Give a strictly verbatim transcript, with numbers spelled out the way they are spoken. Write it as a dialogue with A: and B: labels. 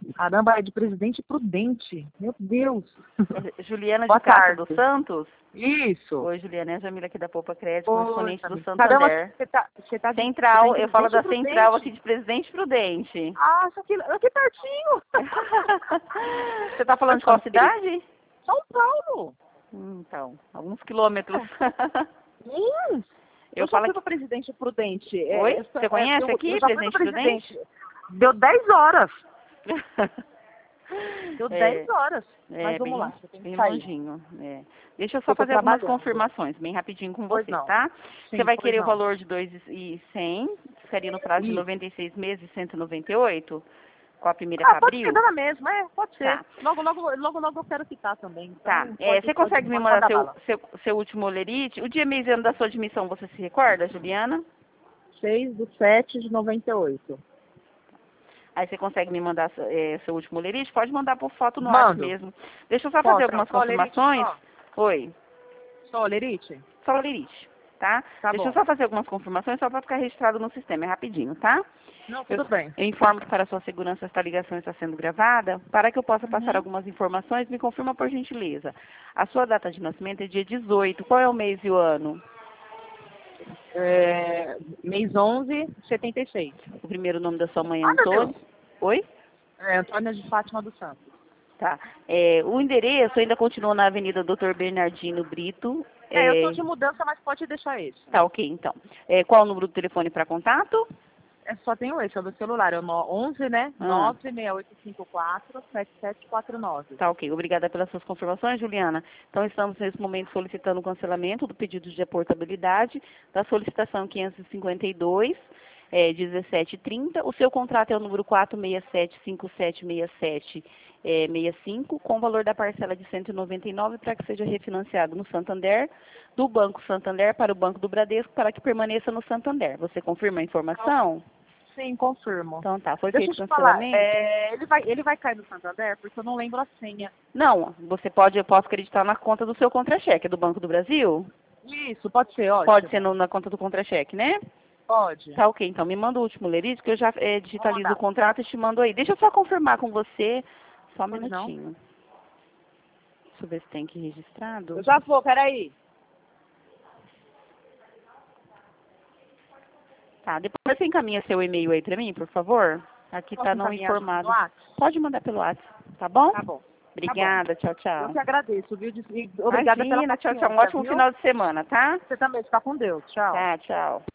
A: Caramba, é de Presidente Prudente. Meu Deus.
B: Juliana
A: Boa
B: de Castro
A: tarde.
B: dos Santos?
A: Isso.
B: Oi, Juliana, é a Jamila aqui da Poupa Crédito,
A: Oi,
B: correspondente do
A: Camila. Caramba,
B: Santander.
A: você tá, você tá de
B: Central,
A: Presidente
B: eu falo da
A: Prudente?
B: central aqui de Presidente Prudente.
A: Ah, isso aqui, aqui pertinho.
B: Você tá falando de qual cidade?
A: São Paulo.
B: Hum, Então, alguns quilômetros.
A: Hum,
B: Eu
A: eu já
B: falo
A: fui
B: aqui.
A: para Presidente Prudente. É,
B: Oi?
A: essa-
B: Você
A: é,
B: conhece
A: eu,
B: aqui,
A: eu já fui
B: Presidente
A: pro
B: Prudente?
A: Presidente. Deu dez horas. Deu
B: É,
A: dez horas.
B: é
A: Mas
B: bem,
A: vamos lá,
B: lon-
A: você tem que
B: bem
A: sair.
B: longinho. É. Deixa eu só
A: Eu tô
B: fazer algumas
A: trabalhando.
B: confirmações, bem rapidinho com
A: Pois
B: você,
A: não.
B: tá?
A: Sim,
B: Você vai
A: pois
B: querer o
A: não.
B: valor de dois mil e cem, ficaria no prazo de
A: Isso.
B: noventa e seis meses e cento e noventa e oito, com a primeira
A: Ah, pode ser
B: Cabril.
A: dando mesmo, é, pode ser.
B: Tá.
A: Logo, logo, logo, logo eu quero quitar também. Então,
B: Tá. É,
A: pode,
B: você
A: pode,
B: consegue me
A: pode
B: mandar
A: mandar
B: seu,
A: bala.
B: seu, seu último olerite? O dia, mês e ano da sua admissão, você se recorda, Juliana?
A: seis do sete de noventa e oito.
B: Aí você consegue me mandar é, seu último olerite? Pode mandar por foto no WhatsApp
A: Mando.
B: mesmo. Deixa eu só fazer
A: Posso.
B: algumas
A: Só Lerite,
B: confirmações.
A: só.
B: Oi.
A: Só Lerite?
B: Só olerite, tá?
A: Tá
B: Deixa eu
A: bom.
B: só fazer algumas confirmações só para ficar registrado no sistema. É rapidinho, tá?
A: Não,
B: Eu,
A: tudo bem.
B: eu informo que para sua segurança esta ligação está sendo gravada. Para que eu possa passar
A: Uhum.
B: algumas informações, me confirma por gentileza. A sua data de nascimento é dia dezoito. Qual é o mês e o ano?
A: É, mês onze, setenta e seis.
B: O primeiro nome da sua mãe é
A: Ah, meu
B: Antônio.
A: Deus.
B: Oi?
A: É, Antônia de Fátima dos Santos.
B: Tá. É, o endereço ainda continua na Avenida doutor Bernardino Brito.
A: É, eu tô
B: É,
A: de mudança, mas pode deixar esse.
B: tá ok, então. É, qual o número do telefone para contato?
A: É, só tenho esse, é o do celular. É o no- onze, né?
B: Ah.
A: nove seis oito cinco quatro, sete sete quatro nove.
B: Tá ok. Obrigada pelas suas confirmações, Juliana. Então, estamos nesse momento solicitando o cancelamento do pedido de aportabilidade da solicitação quinhentos e cinquenta e dois, é, dezessete e trinta. O seu contrato é o número quatro seis sete cinco sete seis sete é, seis cinco, com o valor da parcela de cento e noventa e nove para que seja refinanciado no Santander, do Banco Santander para o Banco do Bradesco, para que permaneça no Santander. Você confirma a informação?
A: Sim, confirmo.
B: Então tá, foi
A: Deixa eu
B: feito o
A: te falar,
B: cancelamento?
A: é, ele, vai, ele vai cair no Santander porque eu não lembro a senha.
B: Não, você pode, eu posso acreditar na conta do seu contra-cheque, é do Banco do Brasil?
A: Isso, pode ser, ótimo.
B: Pode ser no- na conta do contra-cheque, né?
A: Pode.
B: Tá ok, então me manda o último lerite, que eu já eh,
A: Vou
B: digitalizo
A: mandar.
B: o contrato e te mando aí. Deixa eu só confirmar com você, só um
A: Pois não.
B: minutinho. Deixa eu ver se tem aqui registrado.
A: Eu já vou, peraí.
B: Tá, depois você encaminha seu e-mail aí pra mim, por favor? Aqui
A: Posso
B: tá não
A: encaminhar junto
B: informado.
A: no WhatsApp?
B: Pode mandar pelo WhatsApp, tá bom?
A: Tá bom.
B: Obrigada, tchau,
A: Eu
B: tchau.
A: que agradeço, viu? E obrigada
B: Imagina,
A: pela
B: tchau, tchau. Um
A: paciência,
B: ótimo
A: viu?
B: final de semana, tá?
A: Você também, fica com Deus. Tchau.
B: Tá, tchau.